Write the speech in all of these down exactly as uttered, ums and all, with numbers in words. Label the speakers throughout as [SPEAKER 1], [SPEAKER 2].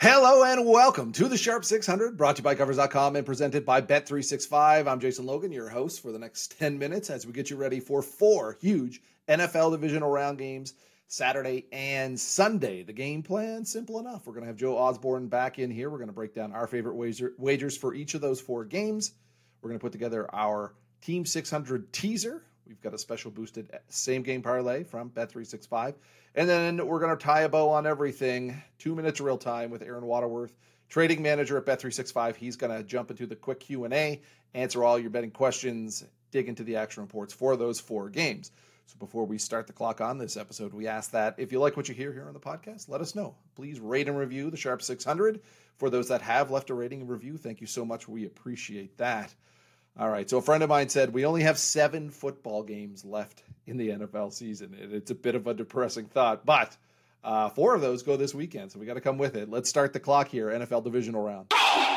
[SPEAKER 1] Hello and welcome to the Sharp six hundred, brought to you by Covers dot com and presented by Bet three sixty-five. I'm Jason Logan, your host for the next ten minutes as we get you ready for four huge N F L divisional round games, Saturday and Sunday. The game plan, simple enough. We're going to have Joe Osborne back in here. We're going to break down our favorite wager, wagers for each of those four games. We're going to put together our Team six hundred teaser. We've got a special boosted same game parlay from Bet three sixty-five. And then we're going to tie a bow on everything. Two minutes of real time with Aaron Waterworth, trading manager at Bet three sixty-five. He's going to jump into the quick Q and A, answer all your betting questions, dig into the action reports for those four games. So before we start the clock on this episode, we ask that if you like what you hear here on the podcast, let us know. Please rate and review the Sharp six hundred. For those that have left a rating and review, thank you so much. We appreciate that. All right, so a friend of mine said we only have seven football games left in the N F L season. It's a bit of a depressing thought, but uh, four of those go this weekend, so we got to come with it. Let's start the clock here, N F L divisional round.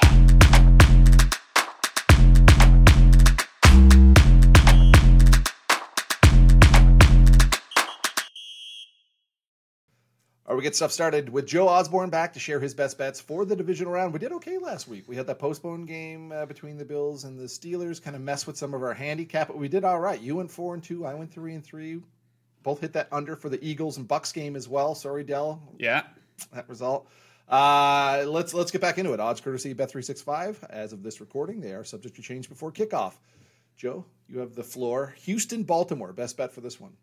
[SPEAKER 1] All right, we get stuff started with Joe Osborne back to share his best bets for the divisional round. We did okay last week. We had that postponed game uh, between the Bills and the Steelers, kind of mess with some of our handicap, but we did all right. You went four and two, I went three and three. Both hit that under for the Eagles and Bucks game as well. Sorry, Dell.
[SPEAKER 2] Yeah,
[SPEAKER 1] that result. Uh, let's let's get back into it. Odds courtesy Bet three sixty-five. As of this recording, they are subject to change before kickoff. Joe, you have the floor. Houston, Baltimore, best bet for this one.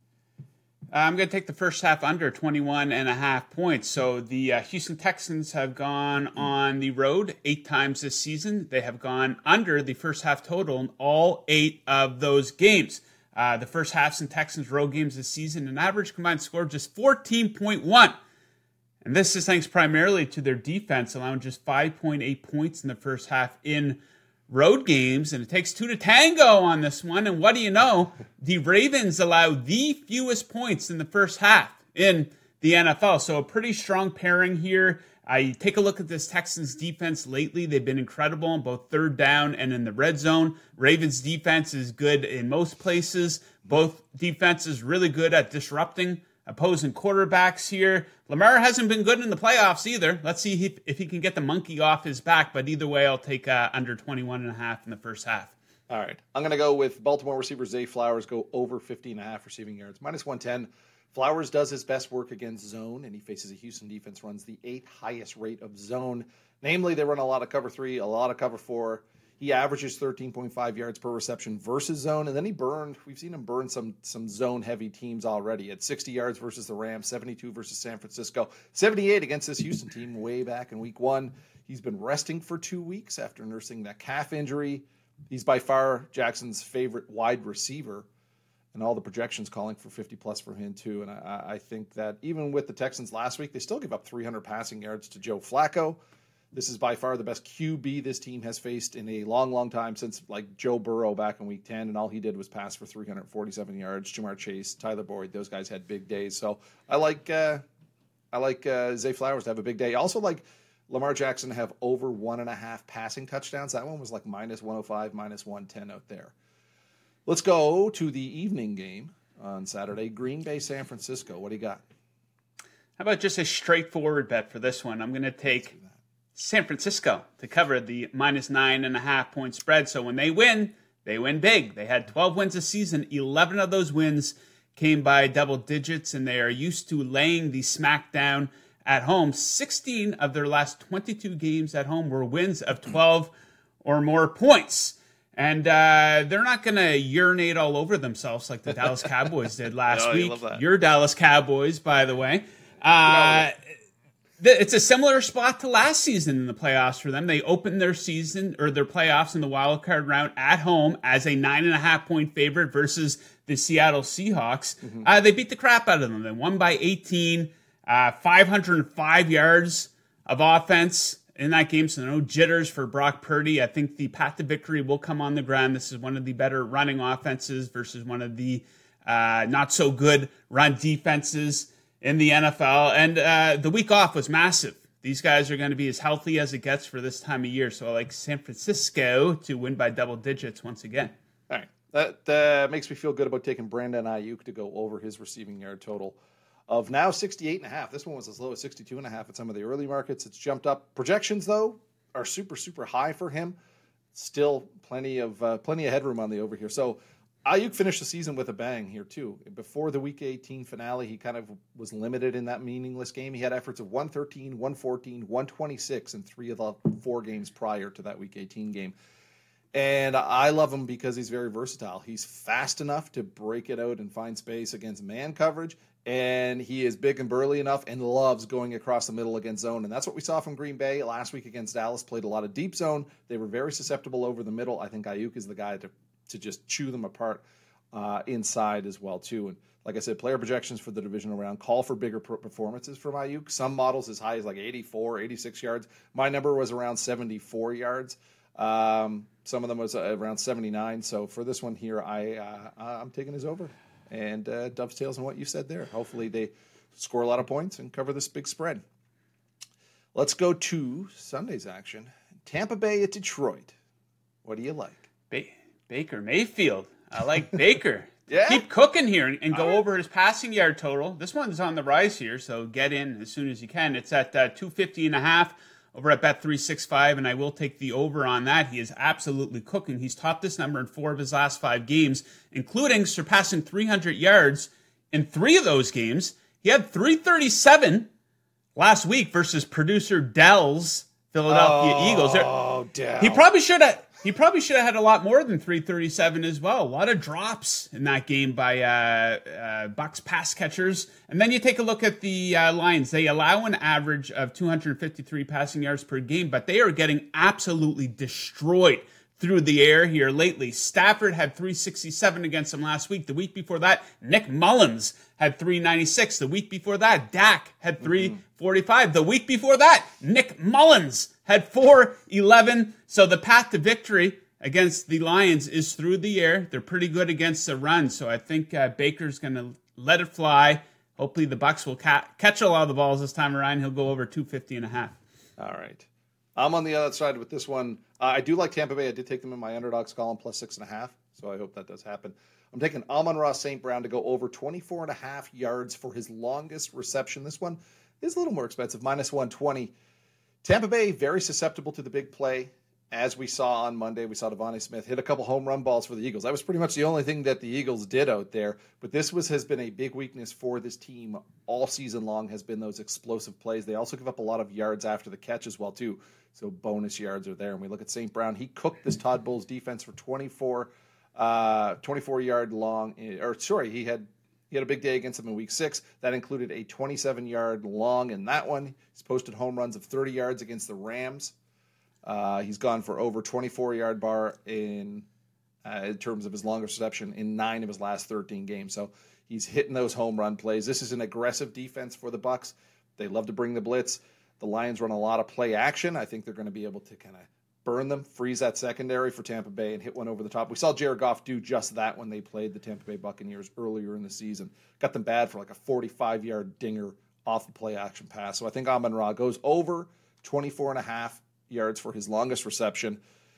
[SPEAKER 2] I'm going to take the first half under twenty-one and a half points. So the uh, Houston Texans have gone on the road eight times this season. They have gone under the first half total in all eight of those games. Uh, the first halves in Texans road games this season, an average combined score of just fourteen point one. And this is thanks primarily to their defense, allowing just five point eight points in the first half in road games, and it takes two to tango on this one. And what do you know? The Ravens allow the fewest points in the first half in the N F L. So a pretty strong pairing here. I take a look at this Texans defense lately. They've been incredible on both third down and in the red zone. Ravens defense is good in most places. Both defenses really good at disrupting opposing quarterbacks here. Lamar hasn't been good in the playoffs either. Let's see if, if he can get the monkey off his back. But either way, I'll take uh, under twenty-one and a half in the first half.
[SPEAKER 1] All right. I'm going to go with Baltimore receiver Zay Flowers, go over fifty and a half receiving yards, minus one ten. Flowers does his best work against zone, and he faces a Houston defense runs the eighth highest rate of zone. Namely, they run a lot of cover three, a lot of cover four. He averages thirteen point five yards per reception versus zone, and then he burned, we've seen him burn some some zone-heavy teams already at sixty yards versus the Rams, seventy-two versus San Francisco, seventy-eight against this Houston team way back in week one. He's been resting for two weeks after nursing that calf injury. He's by far Jackson's favorite wide receiver, and all the projections calling for fifty-plus for him too. And I, I think that even with the Texans last week, they still give up three hundred passing yards to Joe Flacco. This is by far the best Q B this team has faced in a long, long time since like Joe Burrow back in week ten, and all he did was pass for three hundred forty-seven yards. Jamar Chase, Tyler Boyd, those guys had big days. So I like uh, I like uh, Zay Flowers to have a big day. I also like Lamar Jackson to have over one and a half passing touchdowns. That one was like minus one oh five, minus one ten out there. Let's go to the evening game on Saturday. Green Bay, San Francisco. What do you got?
[SPEAKER 2] How about just a straightforward bet for this one? I'm going to take San Francisco to cover the minus nine and a half point spread. So when they win, they win big. They had twelve wins this season. eleven of those wins came by double digits, and they are used to laying the smackdown at home. sixteen of their last twenty-two games at home were wins of twelve or more points. And uh, they're not going to urinate all over themselves like the Dallas Cowboys did last
[SPEAKER 1] oh,
[SPEAKER 2] week. Your Dallas Cowboys, by the way. Uh, It's a similar spot to last season in the playoffs for them. They opened their season or their playoffs in the wild card round at home as a nine and a half point favorite versus the Seattle Seahawks. Mm-hmm. Uh, they beat the crap out of them. They won by eighteen, uh, five hundred five yards of offense in that game. So no jitters for Brock Purdy. I think the path to victory will come on the ground. This is one of the better running offenses versus one of the uh, not so good run defenses in the N F L, and uh, the week off was massive. These guys are going to be as healthy as it gets for this time of year, so I like San Francisco to win by double digits once again.
[SPEAKER 1] All right. That uh, makes me feel good about taking Brandon Ayuk to go over his receiving yard total. of now sixty-eight and a half. This one was as low as sixty-two and a half at some of the early markets. It's jumped up. Projections, though, are super, super high for him. Still plenty of uh, plenty of headroom on the over here. So Ayuk finished the season with a bang here, too. Before the Week eighteen finale, he kind of was limited in that meaningless game. He had efforts of one thirteen, one fourteen, one twenty-six in three of the four games prior to that Week eighteen game. And I love him because he's very versatile. He's fast enough to break it out and find space against man coverage, and he is big and burly enough and loves going across the middle against zone. And that's what we saw from Green Bay last week against Dallas. Played a lot of deep zone. They were very susceptible over the middle. I think Ayuk is the guy to to just chew them apart uh, inside as well, too. And like I said, player projections for the divisional round call for bigger performances from Ayuk. Some models as high as like eighty-four, eighty-six yards. My number was around seventy-four yards. Um, some of them was around seventy-nine. So for this one here, I, uh, I'm taking his over. And uh, dovetails on what you said there. Hopefully they score a lot of points and cover this big spread. Let's go to Sunday's action. Tampa Bay at Detroit. What do you like?
[SPEAKER 2] Ba- Baker Mayfield. I like Baker.
[SPEAKER 1] Yeah?
[SPEAKER 2] Keep cooking here and, and go
[SPEAKER 1] right.
[SPEAKER 2] over his passing yard total. This one's on the rise here, so get in as soon as you can. It's at uh, two fifty and a half over at Bet three sixty-five, and I will take the over on that. He is absolutely cooking. He's topped this number in four of his last five games, including surpassing three hundred yards in three of those games. He had three thirty-seven last week versus producer Dell's Philadelphia
[SPEAKER 1] oh,
[SPEAKER 2] Eagles. There,
[SPEAKER 1] Oh, Dell.
[SPEAKER 2] he probably should have. He probably should have had a lot more than three thirty-seven as well. A lot of drops in that game by uh, uh, Bucks pass catchers. And then you take a look at the uh, Lions. They allow an average of two hundred fifty-three passing yards per game, but they are getting absolutely destroyed through the air here lately. Stafford had three sixty-seven against them last week. The week before that, Nick Mullins had three ninety-six. The week before that, Dak had three forty-five. Mm-hmm. The week before that, Nick Mullins had four eleven. So the path to victory against the Lions is through the air. They're pretty good against the run. So I think uh, Baker's going to let it fly. Hopefully the Bucs will ca- catch a lot of the balls this time around. He'll go over two fifty and a half.
[SPEAKER 1] All right. I'm on the other side with this one. Uh, I do like Tampa Bay. I did take them in my underdogs column plus six and a half. So I hope that does happen. I'm taking Amon-Ra Saint Brown to go over twenty-four and a half yards for his longest reception. This one is a little more expensive, minus one twenty. Tampa Bay, very susceptible to the big play. As we saw on Monday, we saw Devontae Smith hit a couple home run balls for the Eagles. That was pretty much the only thing that the Eagles did out there. But this was has been a big weakness for this team all season long, has been those explosive plays. They also give up a lot of yards after the catch as well, too. So bonus yards are there. And we look at Saint Brown. He cooked this Todd Bowles defense for twenty-four, uh, twenty-four yard long. Or sorry, he had he had a big day against them in week six. That included a twenty-seven yard long in that one. He's posted home runs of thirty yards against the Rams. Uh, he's gone for over twenty-four yard bar in uh, in terms of his longest reception in nine of his last thirteen games. So he's hitting those home run plays. This is an aggressive defense for the Bucs. They love to bring the blitz. The Lions run a lot of play action. I think they're going to be able to kind of burn them, freeze that secondary for Tampa Bay, and hit one over the top. We saw Jared Goff do just that when they played the Tampa Bay Buccaneers earlier in the season. Got them bad for like a forty-five yard dinger off the play action pass. So I think Amon-Ra goes over twenty-four and a half yards for his longest reception.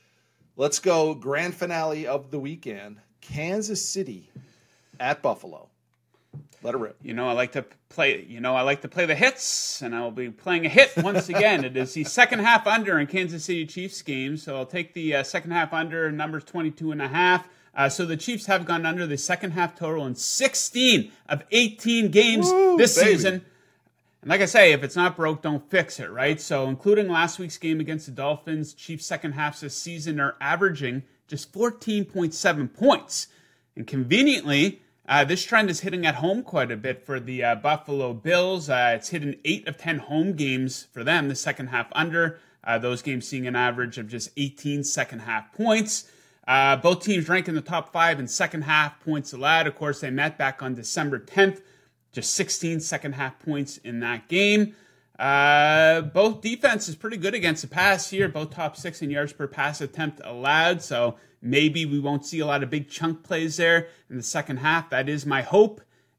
[SPEAKER 1] Let's go grand finale of the weekend. Kansas City at Buffalo. Let it rip.
[SPEAKER 2] You know, I like to play, you know, I like to play the hits, and I'll be playing a hit once again. It is the second half under in Kansas City Chiefs game. So I'll take the uh, second half under, numbers twenty-two and a half. Uh, so the Chiefs have gone under the second half total in sixteen of eighteen games
[SPEAKER 1] Woo,
[SPEAKER 2] this
[SPEAKER 1] baby.
[SPEAKER 2] season. And like I say, if it's not broke, don't fix it, right? So including last week's game against the Dolphins, Chiefs' second halves this season are averaging just fourteen point seven points. And conveniently, uh, this trend is hitting at home quite a bit for the uh, Buffalo Bills. Uh, it's hit in eight of ten home games for them, the second half under. Uh, those games seeing an average of just eighteen second half points. Uh, both teams rank in the top five in second half points allowed. Of course, they met back on December tenth. Just sixteen second half points in that game. Uh, both defenses pretty good against the pass here. Both top six in yards per pass attempt allowed. So maybe we won't see a lot of big chunk plays there in the second half. That is my hope.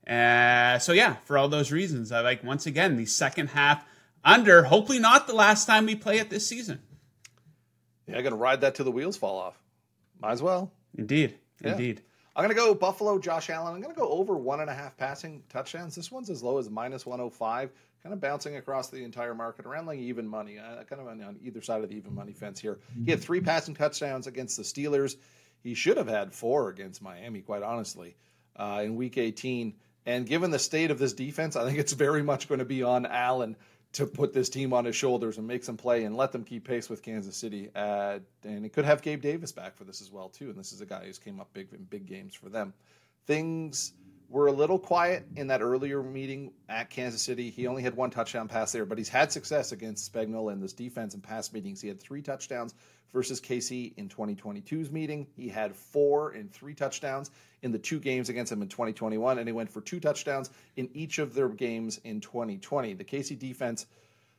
[SPEAKER 2] Uh, so yeah, for all those reasons, I like, once again, the second half under. Hopefully not the last time we play it this season.
[SPEAKER 1] Yeah, I'm going to ride that till the wheels fall off. Might as well.
[SPEAKER 2] Indeed.
[SPEAKER 1] Yeah.
[SPEAKER 2] Indeed.
[SPEAKER 1] I'm going to go Buffalo, Josh Allen. I'm going to go over one and a half passing touchdowns. This one's as low as minus one oh five, kind of bouncing across the entire market around like even money, uh, kind of on, on either side of the even money fence here. He had three passing touchdowns against the Steelers. He should have had four against Miami, quite honestly, uh, in week eighteen. And given the state of this defense, I think it's very much going to be on Allen to put this team on his shoulders and make some play and let them keep pace with Kansas City. Uh, and it could have Gabe Davis back for this as well, too. And this is a guy who's came up big in big games for them. Things were a little quiet in that earlier meeting at Kansas City. He only had one touchdown pass there, but he's had success against Spagnuolo in this defense and pass meetings. He had three touchdowns versus K C in twenty twenty-two's meeting. He had four and three touchdowns in the two games against him in twenty twenty-one, and he went for two touchdowns in each of their games in twenty twenty. The K C defense,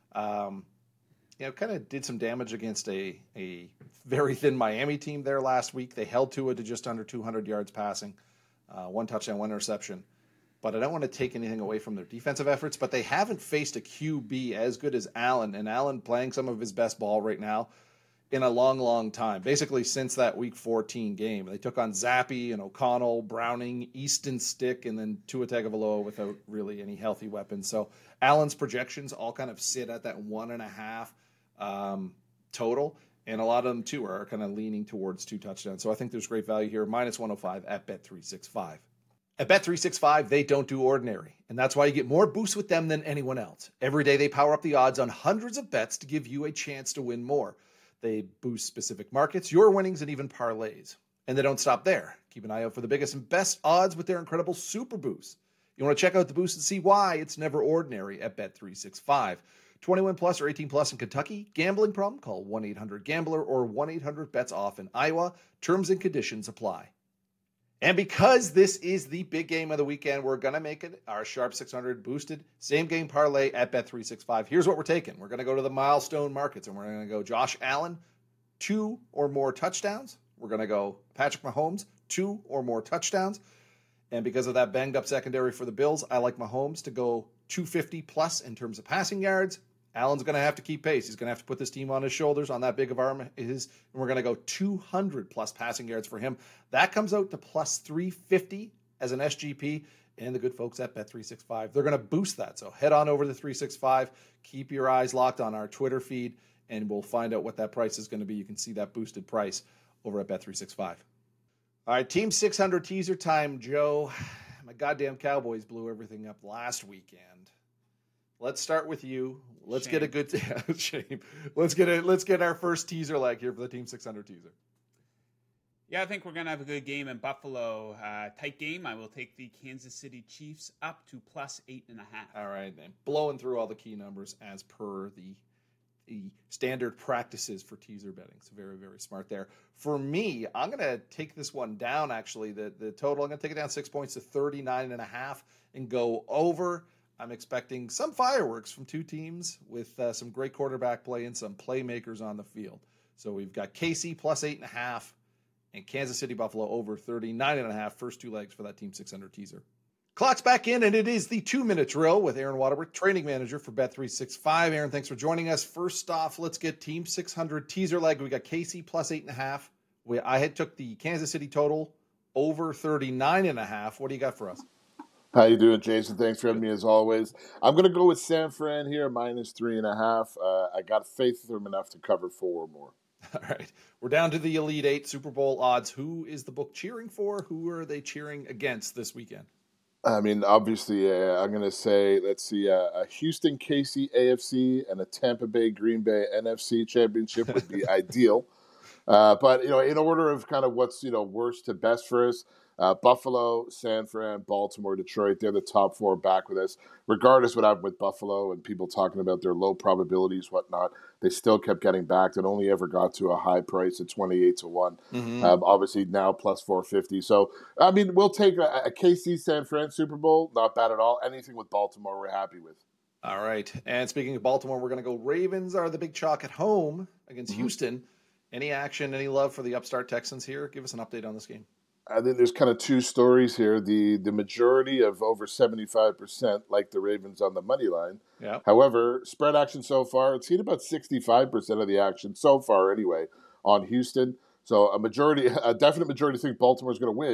[SPEAKER 1] um, you know, kind of did some damage against a, a very thin Miami team there last week. They held Tua to just under two hundred yards passing, uh, one touchdown, one interception. But I don't want to take anything away from their defensive efforts, but they haven't faced a Q B as good as Allen, and Allen playing some of his best ball right now in a long, long time, basically since that week fourteen game. They took on Zappi and O'Connell, Browning, Easton Stick, and then Tua Tagovailoa without really any healthy weapons. So Allen's projections all kind of sit at that one and a half um, total, and a lot of them, too, are kind of leaning towards two touchdowns. So I think there's great value here, minus one oh five at Bet three sixty-five. At Bet three sixty-five, they don't do ordinary, and that's why you get more boosts with them than anyone else. Every day they power up the odds on hundreds of bets to give you a chance to win more. They boost specific markets, your winnings, and even parlays. And they don't stop there. Keep an eye out for the biggest and best odds with their incredible super boosts. You want to check out the boost and see why it's never ordinary at Bet three sixty-five. twenty-one plus or eighteen plus in Kentucky. Gambling problem? Call one eight hundred gambler or one eight hundred bets off in Iowa. Terms and conditions apply. And because this is the big game of the weekend, we're going to make it our Sharp six hundred boosted same game parlay at Bet three sixty-five. Here's what we're taking. We're going to go to the milestone markets, and we're going to go Josh Allen, two or more touchdowns. We're going to go Patrick Mahomes, two or more touchdowns. And because of that banged up secondary for the Bills, I like Mahomes to go two fifty plus in terms of passing yards. Allen's going to have to keep pace. He's going to have to put this team on his shoulders on that big of arm his, and we're going to go two hundred plus passing yards for him. That comes out to plus three fifty as an S G P, and the good folks at Bet three sixty-five, they're going to boost that. So head on over to three sixty-five, keep your eyes locked on our Twitter feed, and we'll find out what that price is going to be. You can see that boosted price over at Bet three sixty-five. All right, Team six hundred teaser time, Joe. My goddamn Cowboys blew everything up last weekend. Let's start with you. Let's shame. get a good yeah, shame. Let's get a let's get our first teaser leg here for the Team six hundred teaser.
[SPEAKER 2] Yeah, I think we're gonna have a good game in Buffalo. Uh, tight game. I will take the Kansas City Chiefs up to plus eight and a half.
[SPEAKER 1] All right, then blowing through all the key numbers as per the the standard practices for teaser betting. So very very smart there. For me, I'm gonna take this one down. Actually, the the total. I'm gonna take it down six points to thirty-nine and a half and go over. I'm expecting some fireworks from two teams with uh, some great quarterback play and some playmakers on the field. So we've got K C plus eight and a half and Kansas City Buffalo over thirty-nine and a half. First two legs for that Team six hundred teaser. Clock's back in, and it is the two-minute drill with Aaron Waterworth, training manager for Bet three sixty-five. Aaron, thanks for joining us. First off, let's get Team six hundred teaser leg. We got K C plus eight and a half. We, I had took the Kansas City total over thirty-nine and a half. What do you got for us?
[SPEAKER 3] How you doing, Jason? Thanks for having me as always. I'm going to go with San Fran here, minus three and a half. Uh, I got faith in them enough to cover four or more.
[SPEAKER 1] All right. We're down to the Elite Eight Super Bowl odds. Who is the book cheering for? Who are they cheering against this weekend?
[SPEAKER 3] I mean, obviously, uh, I'm going to say, let's see, uh, a Houston K C A F C and a Tampa Bay Green Bay N F C championship would be ideal. Uh, but, you know, in order of kind of what's, you know, worst to best for us, Uh, Buffalo, San Fran, Baltimore, Detroit, they're the top four back with us. Regardless what happened with Buffalo and people talking about their low probabilities, whatnot, they still kept getting backed and only ever got to a high price at twenty-eight to one. Mm-hmm. Um, obviously now plus four fifty. So, I mean, we'll take a, a K C San Fran Super Bowl. Not bad at all. Anything with Baltimore we're happy with.
[SPEAKER 1] All right. And speaking of Baltimore, we're going to go Ravens are the big chalk at home against mm-hmm. Houston. Any action, any love for the upstart Texans here? Give us an update on this game.
[SPEAKER 3] I think there's kind of two stories here. The the majority of over seventy-five percent like the Ravens on the money line.
[SPEAKER 1] Yeah.
[SPEAKER 3] However, spread action so far, it's seen about sixty-five percent of the action so far anyway on Houston. So a majority, a definite majority think Baltimore's going to win,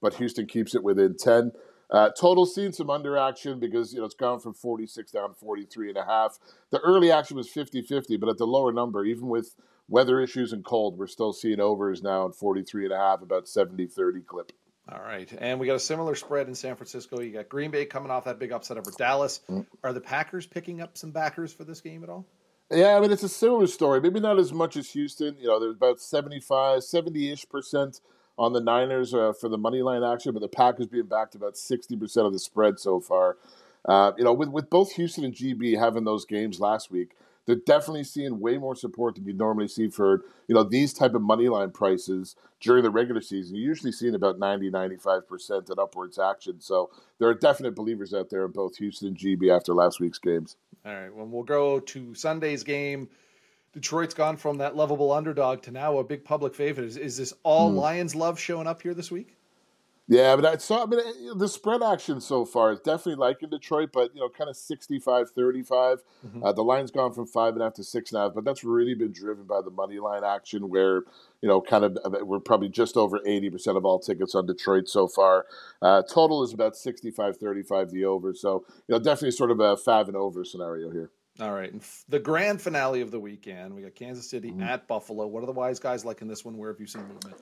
[SPEAKER 3] but Houston keeps it within ten. Uh, total seen some under action because, you know, it's gone from forty-six down to forty-three and a half. The early action was fifty-fifty, but at the lower number, even with weather issues and cold, we're still seeing overs now at forty-three and a half, about seventy thirty clip.
[SPEAKER 1] All right. And we got a similar spread in San Francisco. You got Green Bay coming off that big upset over Dallas. Mm. Are the Packers picking up some backers for this game at all?
[SPEAKER 3] Yeah, I mean, it's a similar story. Maybe not as much as Houston. You know, there's about seventy-five, seventy-ish percent on the Niners uh, for the money line action, but the Packers being backed about sixty percent of the spread so far. Uh, you know, with, with both Houston and G B having those games last week, they're definitely seeing way more support than you normally see for, you know, these type of money line prices during the regular season. You're usually seeing about ninety, ninety-five percent at upwards action. So there are definite believers out there in both Houston and G B after last week's games.
[SPEAKER 1] All right, well, we'll go to Sunday's game. Detroit's gone from that lovable underdog to now a big public favorite. Is, is this all mm. Lions love showing up here this week?
[SPEAKER 3] Yeah, but I saw. I mean, the spread action so far is definitely like in Detroit, but you know, kind of sixty-five thirty-five. Mm-hmm. Uh, the line's gone from five and a half to six and a half, but that's really been driven by the money line action, where you know, kind of we're probably just over eighty percent of all tickets on Detroit so far. Uh, total is about sixty-five thirty-five the over, so you know, definitely sort of a five and over scenario here.
[SPEAKER 1] All right, and f- the grand finale of the weekend, we got Kansas City mm-hmm. at Buffalo. What are the wise guys like in this one? Where have you seen movement?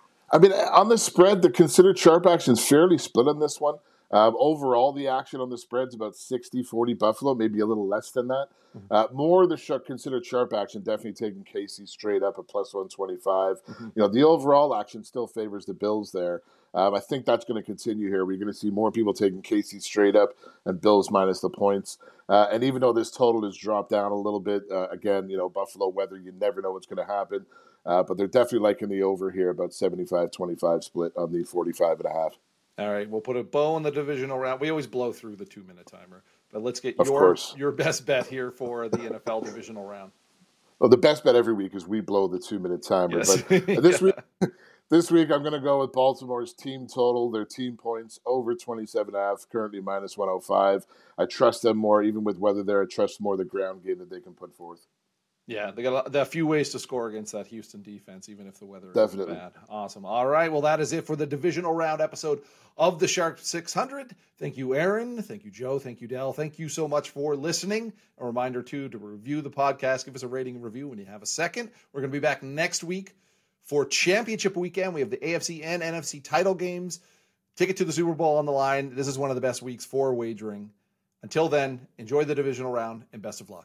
[SPEAKER 3] I mean, on the spread, the considered sharp action is fairly split on this one. Um, overall, the action on the spread's about sixty forty Buffalo, maybe a little less than that. Mm-hmm. Uh, more of the sh- considered sharp action, definitely taking K C straight up at plus one twenty-five. Mm-hmm. You know, the overall action still favors the Bills there. Um, I think that's going to continue here. We're going to see more people taking K C straight up and Bills minus the points. Uh, and even though this total has dropped down a little bit, uh, again, you know, Buffalo weather, you never know what's going to happen. Uh, but they're definitely liking the over here, about seventy-five twenty-five split on the forty-five and a half.
[SPEAKER 1] All right, we'll put a bow on the divisional round. We always blow through the two-minute timer. But let's get
[SPEAKER 3] of
[SPEAKER 1] your
[SPEAKER 3] course.
[SPEAKER 1] your best bet here for the N F L divisional round.
[SPEAKER 3] Well, the best bet every week is we blow the two-minute timer.
[SPEAKER 1] Yes.
[SPEAKER 3] But this yeah. week, this week I'm going to go with Baltimore's team total, their team points, over twenty-seven and a half, currently minus one oh five. I trust them more, even with weather there. I trust more the ground game that they can put forth.
[SPEAKER 1] Yeah, they got a, a few ways to score against that Houston defense, even if the weather
[SPEAKER 3] Definitely.
[SPEAKER 1] is bad. Awesome. All right, well, that is it for the divisional round episode of the Shark six hundred. Thank you, Aaron. Thank you, Joe. Thank you, Dell. Thank you so much for listening. A reminder, too, to review the podcast. Give us a rating and review when you have a second. We're going to be back next week for championship weekend. We have the A F C and N F C title games. Ticket to the Super Bowl on the line. This is one of the best weeks for wagering. Until then, enjoy the divisional round and best of luck.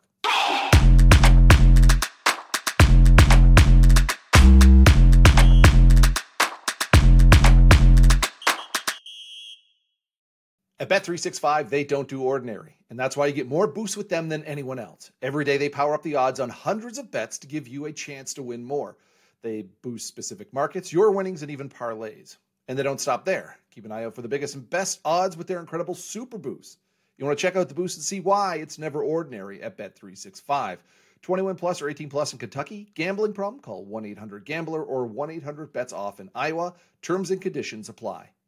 [SPEAKER 1] At Bet three sixty-five, they don't do ordinary, and that's why you get more boosts with them than anyone else. Every day, they power up the odds on hundreds of bets to give you a chance to win more. They boost specific markets, your winnings, and even parlays. And they don't stop there. Keep an eye out for the biggest and best odds with their incredible Super Boosts. You want to check out the boost and see why it's never ordinary at Bet three sixty-five. twenty-one plus or eighteen plus in Kentucky. Gambling problem? Call one eight hundred gambler or one eight hundred bets off in Iowa. Terms and conditions apply.